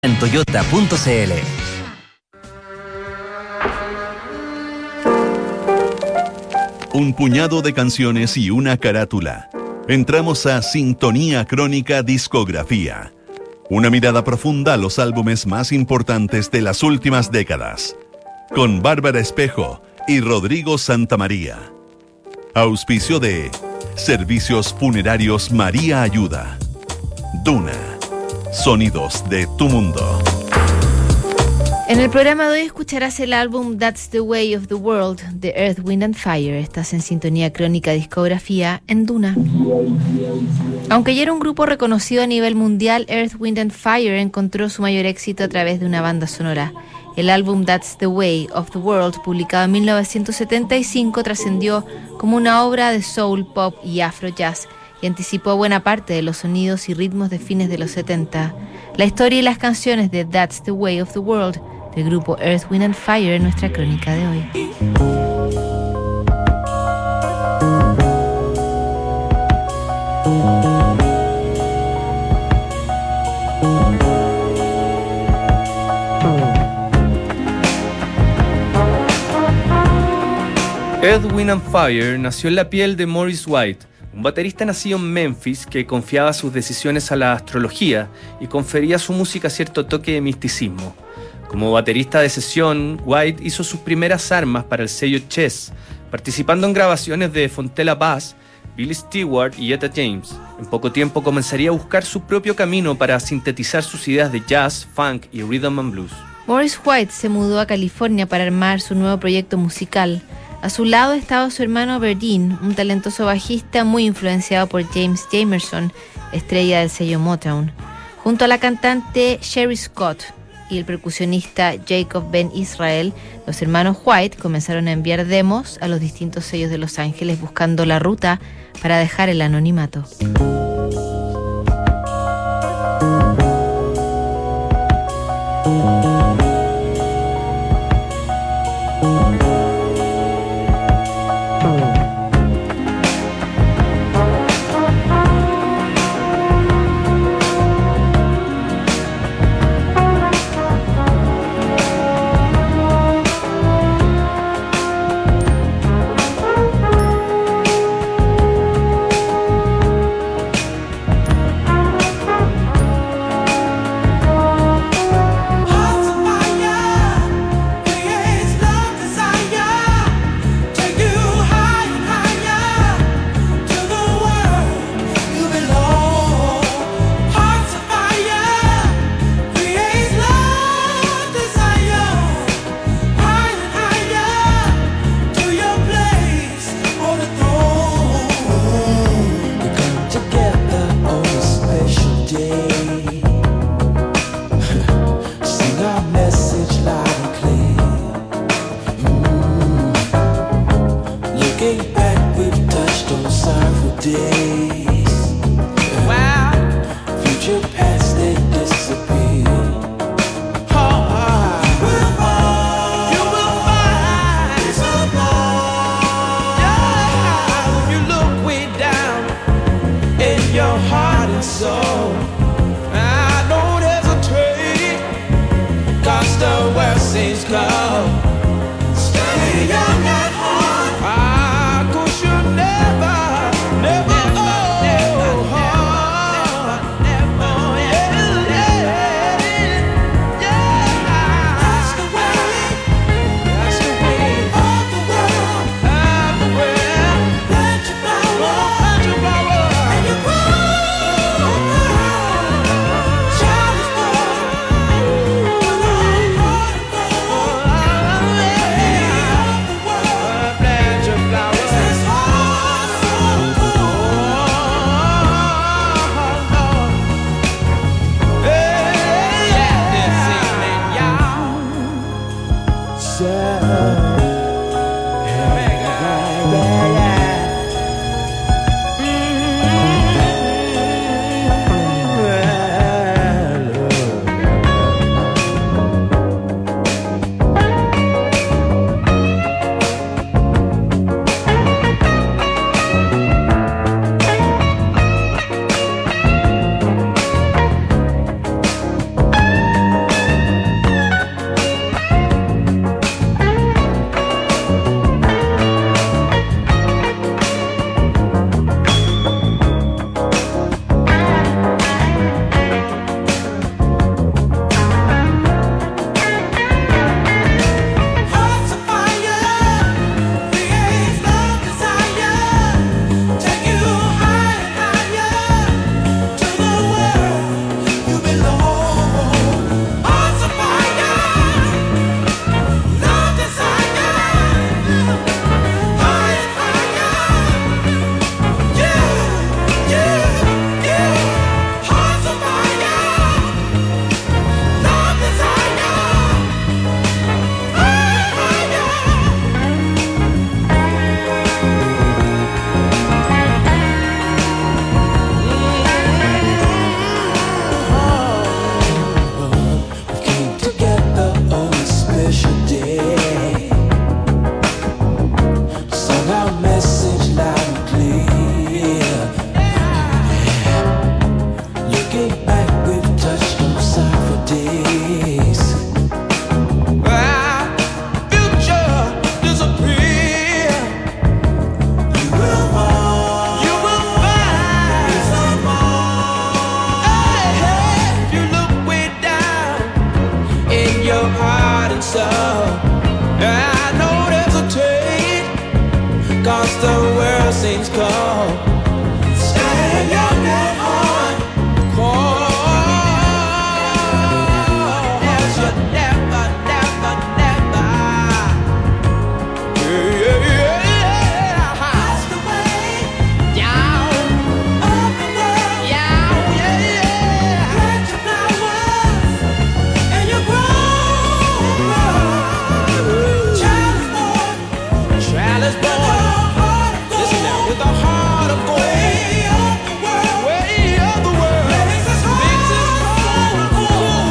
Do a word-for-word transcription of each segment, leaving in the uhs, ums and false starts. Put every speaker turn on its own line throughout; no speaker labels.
en toyota punto c l.
Un puñado de canciones y una carátula. Entramos a Sintonía Crónica Discografía. Una mirada profunda a los álbumes más importantes de las últimas décadas. Con Bárbara Espejo y Rodrigo Santamaría. Auspicio de Servicios Funerarios María Ayuda. Duna. Sonidos de tu mundo.
En el programa de hoy escucharás el álbum That's the Way of the World de Earth, Wind and Fire. Estás en Sintonía Crónica Discografía en Duna. Aunque ya era un grupo reconocido a nivel mundial, Earth, Wind and Fire encontró su mayor éxito a través de una banda sonora. El álbum That's the Way of the World, publicado en mil novecientos setenta y cinco, trascendió como una obra de soul, pop y afro jazz y anticipó buena parte de los sonidos y ritmos de fines de los setenta. La historia y las canciones de That's the Way of the World del grupo Earth, Wind and Fire en nuestra crónica de hoy.
Earth, Wind and Fire nació en la piel de Maurice White, un baterista nacido en Memphis que confiaba sus decisiones a la astrología y confería a su música cierto toque de misticismo. Como baterista de sesión, White hizo sus primeras armas para el sello Chess, participando en grabaciones de Fontella Bass, Billy Stewart y Etta James. En poco tiempo comenzaría a buscar su propio camino para sintetizar sus ideas de jazz, funk y rhythm and blues.
Maurice White se mudó a California para armar su nuevo proyecto musical. A su lado estaba su hermano Verdine, un talentoso bajista muy influenciado por James Jamerson, estrella del sello Motown, junto a la cantante Sherry Scott y el percusionista Jacob Ben Israel. Los hermanos White comenzaron a enviar demos a los distintos sellos de Los Ángeles buscando la ruta para dejar el anonimato.
Oh so. I don't hesitate, 'cause the world seems cold. Stay young at heart, cold. You never, never, never. Yeah, yeah, yeah. That's the way. Down. Of the world. Yeah, yeah, yeah. Plant your flowers and you grow. Child is born. Child is born. Listen now, with a heart of gold. Way of the world. Way of the world. Makes us whole. Makes us whole.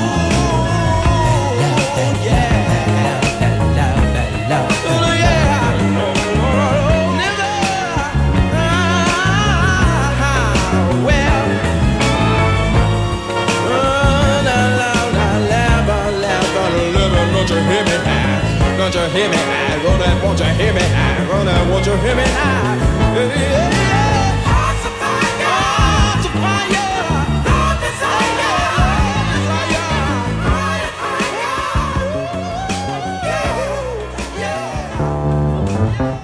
Don't you hear me now? Gonna, won't you hear me now? Gonna, won't you hear me now? Yeah, yeah, yeah. Hearts of fire, hearts of fire, no desire, desire, higher, higher. Yeah, yeah.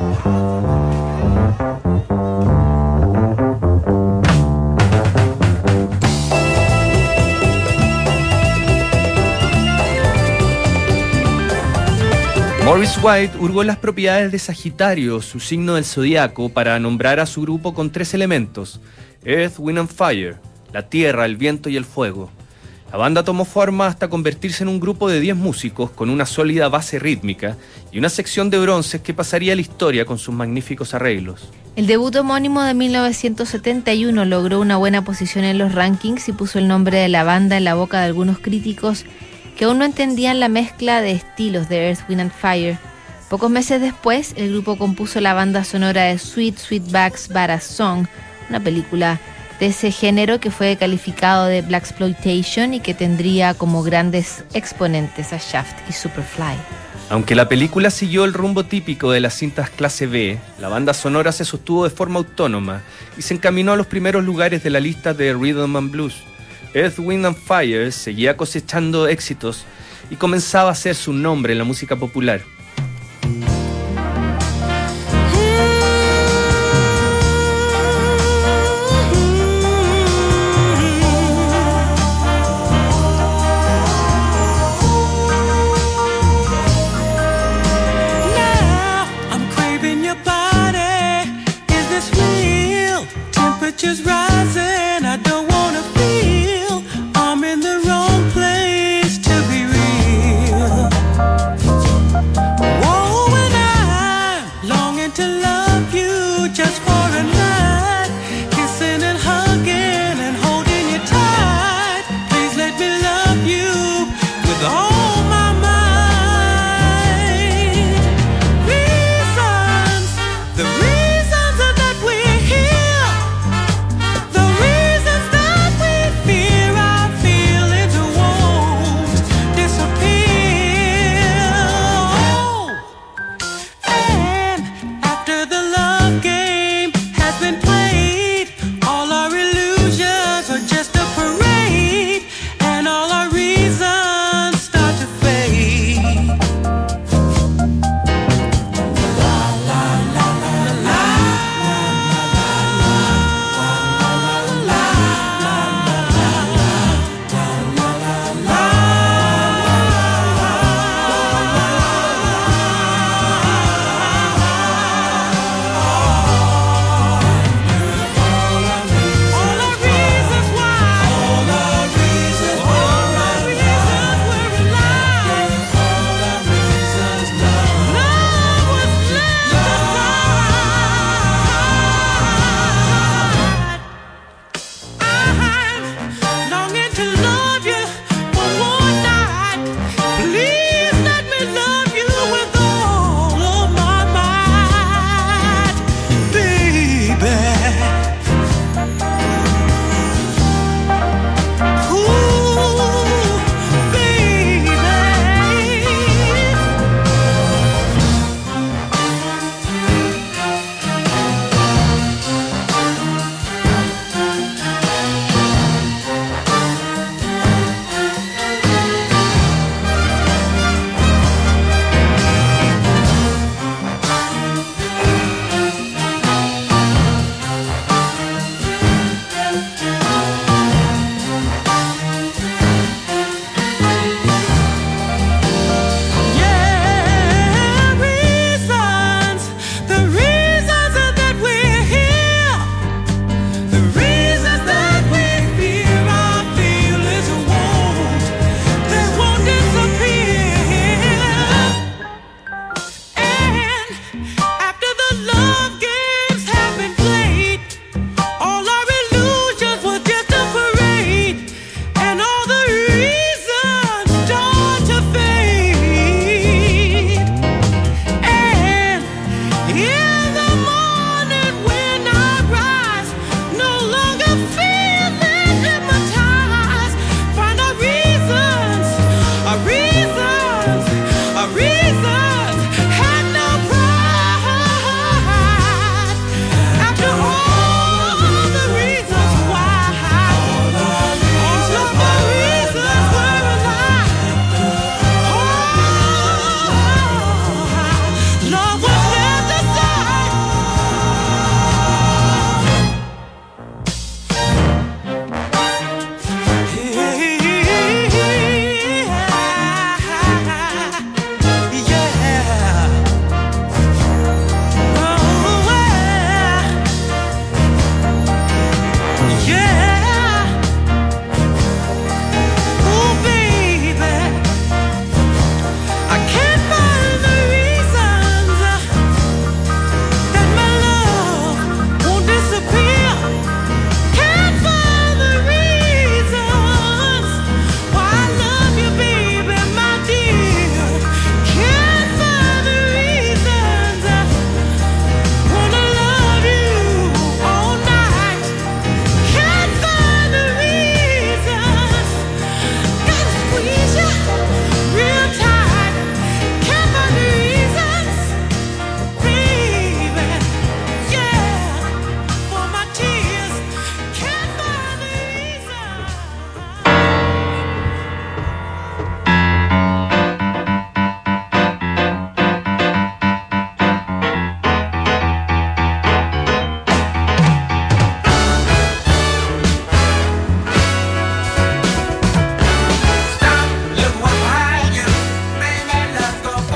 Maurice White hurgó las propiedades de Sagitario, su signo del zodiaco, para nombrar a su grupo con tres elementos: Earth, Wind and Fire, la tierra, el viento y el fuego. La banda tomó forma hasta convertirse en un grupo de diez músicos con una sólida base rítmica y una sección de bronces que pasaría a la historia con sus magníficos arreglos.
El debut homónimo de mil novecientos setenta y uno logró una buena posición en los rankings y puso el nombre de la banda en la boca de algunos críticos que aún no entendían la mezcla de estilos de Earth, Wind and Fire. Pocos meses después, el grupo compuso la banda sonora de Sweet Sweetback's Badass Song, una película de ese género que fue calificado de blaxploitation y que tendría como grandes exponentes a Shaft y Superfly.
Aunque la película siguió el rumbo típico de las cintas clase B, la banda sonora se sostuvo de forma autónoma y se encaminó a los primeros lugares de la lista de Rhythm and Blues. Earth, Wind and Fire seguía cosechando éxitos y comenzaba a hacer su nombre en la música popular.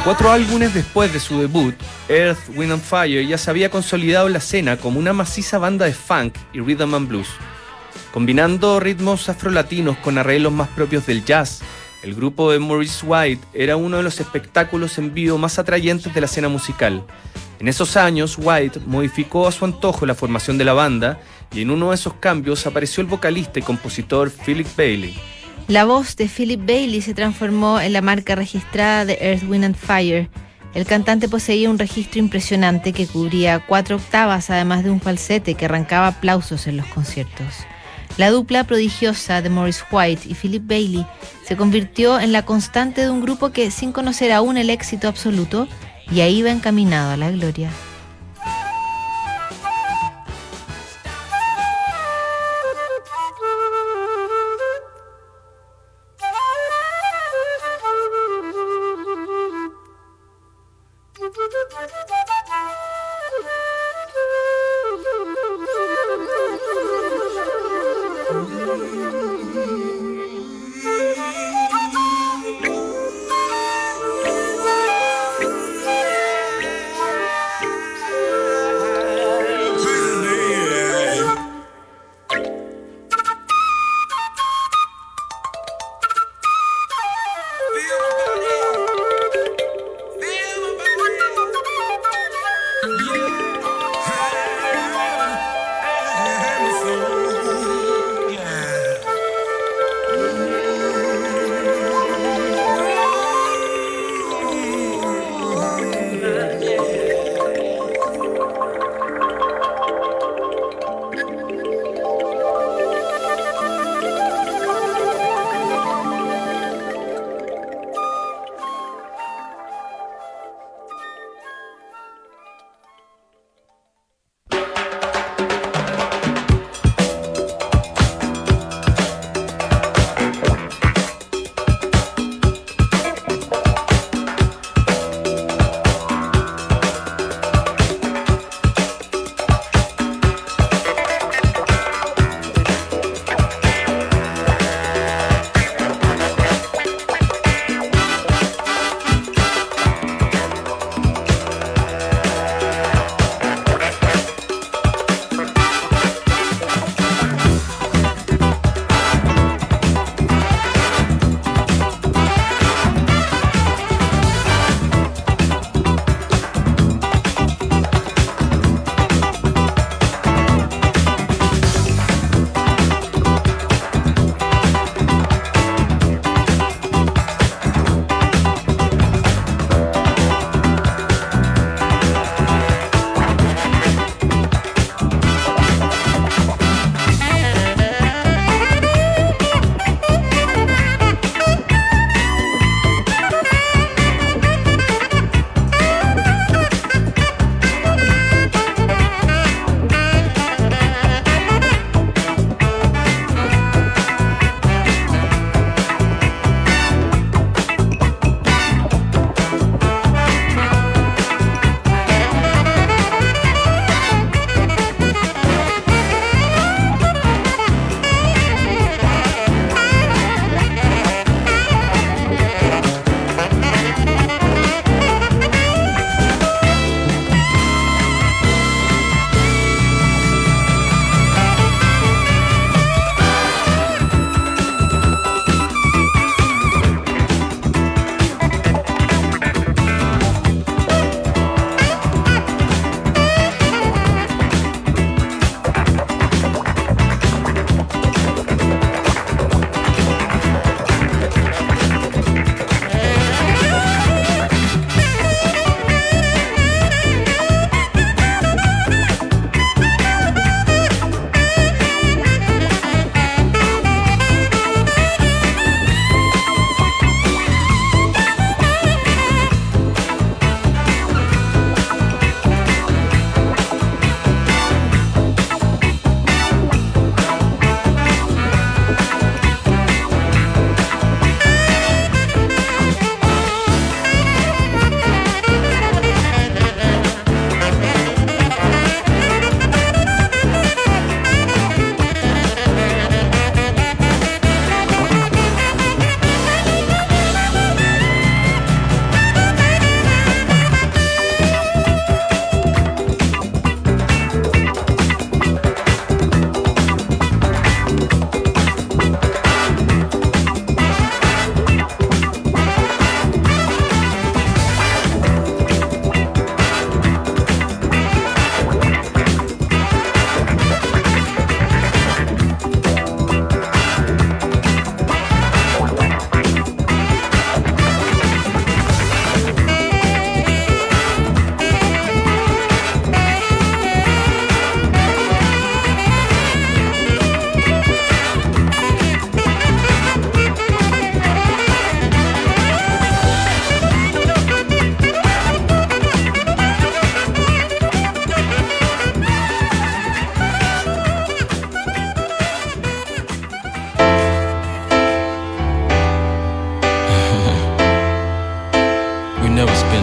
Cuatro álbumes después de su debut, Earth, Wind and Fire ya se había consolidado en la escena como una maciza banda de funk y rhythm and blues. Combinando ritmos afrolatinos con arreglos más propios del jazz, el grupo de Maurice White era uno de los espectáculos en vivo más atrayentes de la escena musical. En esos años, White modificó a su antojo la formación de la banda y en uno de esos cambios apareció el vocalista y compositor Philip Bailey.
La voz de Philip Bailey se transformó en la marca registrada de Earth, Wind and Fire. El cantante poseía un registro impresionante que cubría cuatro octavas, además de un falsete que arrancaba aplausos en los conciertos. La dupla prodigiosa de Maurice White y Philip Bailey se convirtió en la constante de un grupo que, sin conocer aún el éxito absoluto, ya iba encaminado a la gloria.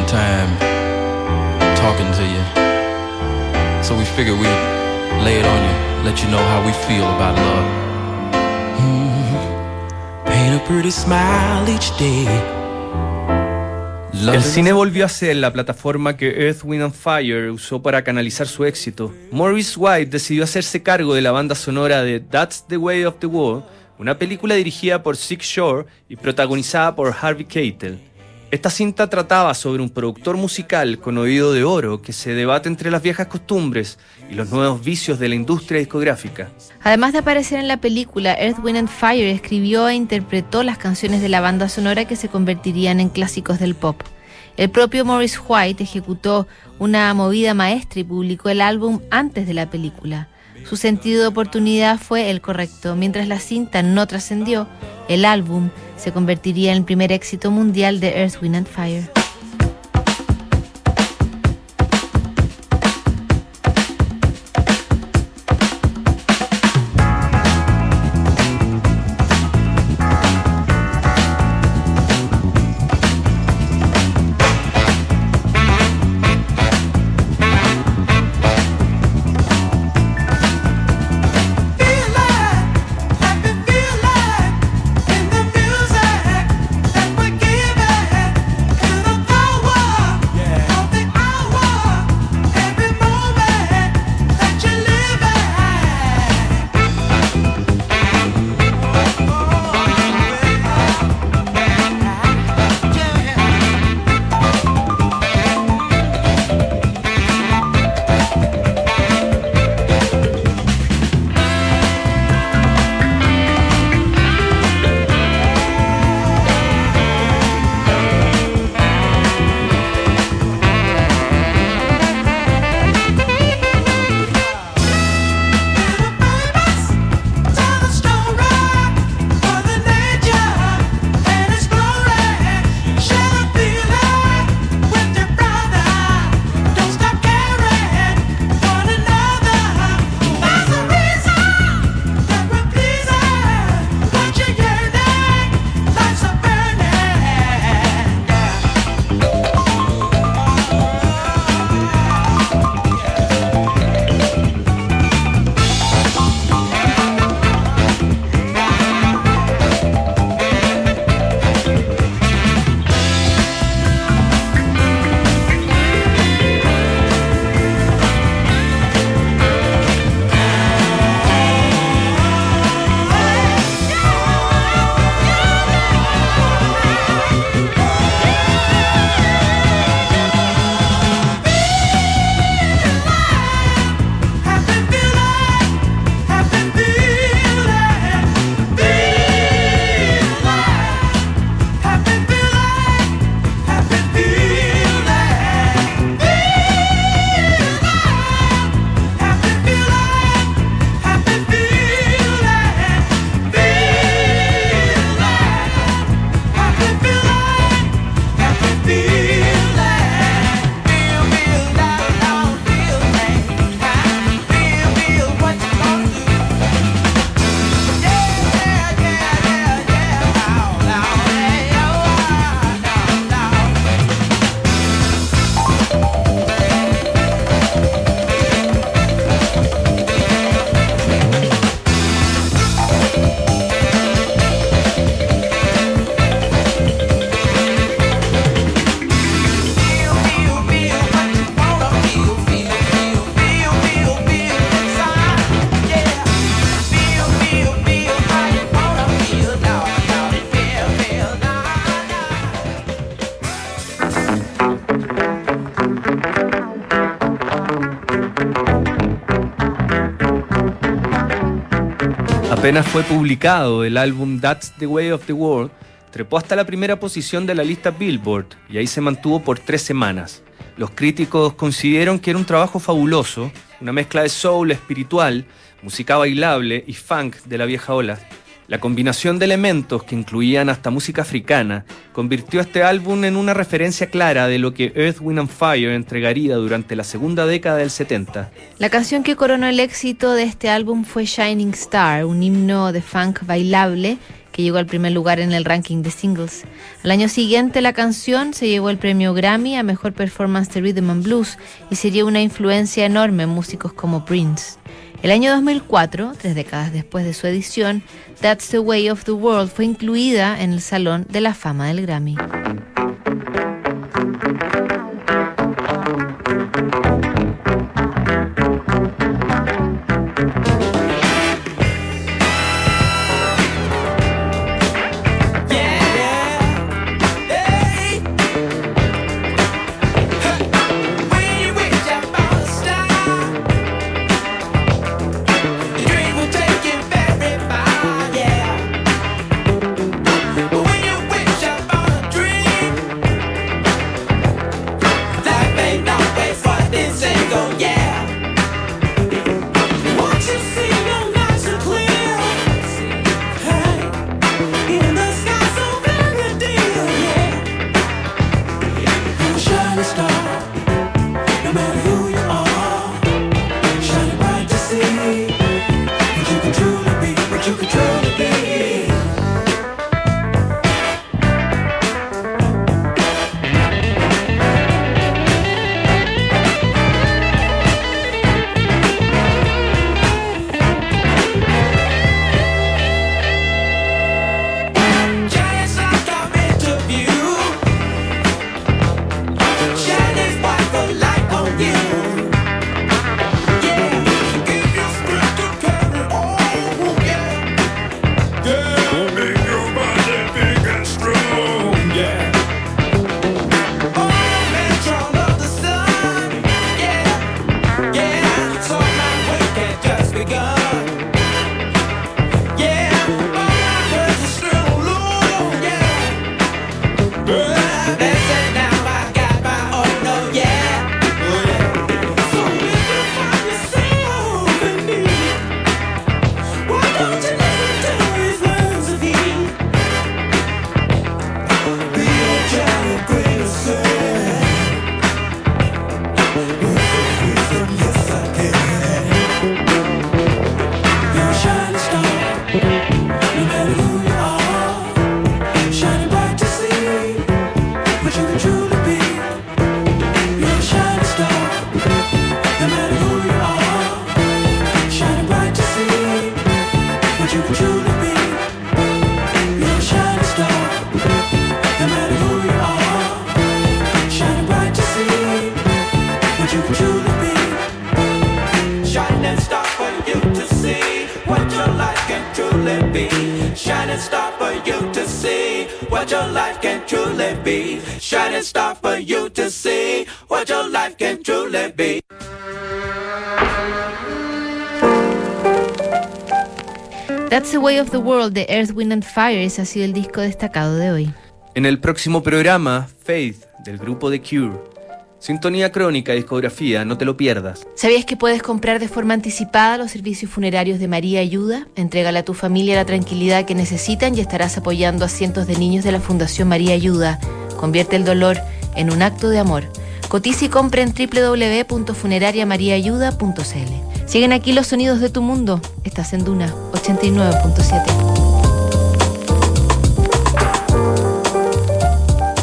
time talking to you. So we figured we'd lay it on you, let you know how we feel about love. Mm-hmm. Paint a pretty smile each day.
El cine volvió a ser la plataforma que Earth, Wind and Fire usó para canalizar su éxito. Maurice White decidió hacerse cargo de la banda sonora de That's the Way of the World, una película dirigida por Six Shore y protagonizada por Harvey Keitel. Esta cinta trataba sobre un productor musical con oído de oro que se debate entre las viejas costumbres y los nuevos vicios de la industria discográfica.
Además de aparecer en la película, Earth, Wind and Fire escribió e interpretó las canciones de la banda sonora que se convertirían en clásicos del pop. El propio Maurice White ejecutó una movida maestra y publicó el álbum antes de la película. Su sentido de oportunidad fue el correcto. Mientras la cinta no trascendió, el álbum se convertiría en el primer éxito mundial de Earth, Wind and Fire.
Apenas fue publicado el álbum That's the Way of the World, trepó hasta la primera posición de la lista Billboard y ahí se mantuvo por tres semanas. Los críticos consideraron que era un trabajo fabuloso, una mezcla de soul espiritual, música bailable y funk de la vieja ola. La combinación de elementos que incluían hasta música africana convirtió a este álbum en una referencia clara de lo que Earth, Wind and Fire entregaría durante la segunda década del setenta.
La canción que coronó el éxito de este álbum fue Shining Star, un himno de funk bailable que llegó al primer lugar en el ranking de singles. Al año siguiente, la canción se llevó el premio Grammy a Mejor Performance de Rhythm and Blues y sería una influencia enorme en músicos como Prince. El año dos mil cuatro, tres décadas después de su edición, That's the Way of the World fue incluida en el Salón de la Fama del Grammy.
Shining star for you to see what your life can truly be. Shining star for you to see what your life can truly be.
That's the Way of the World de Earth, Wind and Fire. Ese ha sido el disco destacado de hoy.
En el próximo programa, Faith, del grupo The Cure. Sintonía Crónica, discografía, no te lo pierdas.
¿Sabías que puedes comprar de forma anticipada los servicios funerarios de María Ayuda? Entrégale a tu familia la tranquilidad que necesitan y estarás apoyando a cientos de niños de la Fundación María Ayuda. Convierte el dolor en un acto de amor. Cotiza y compra en doble u doble u doble u punto funeraria maría ayuda punto c l. Siguen aquí los sonidos de tu mundo. Estás en Duna ochenta y nueve punto siete.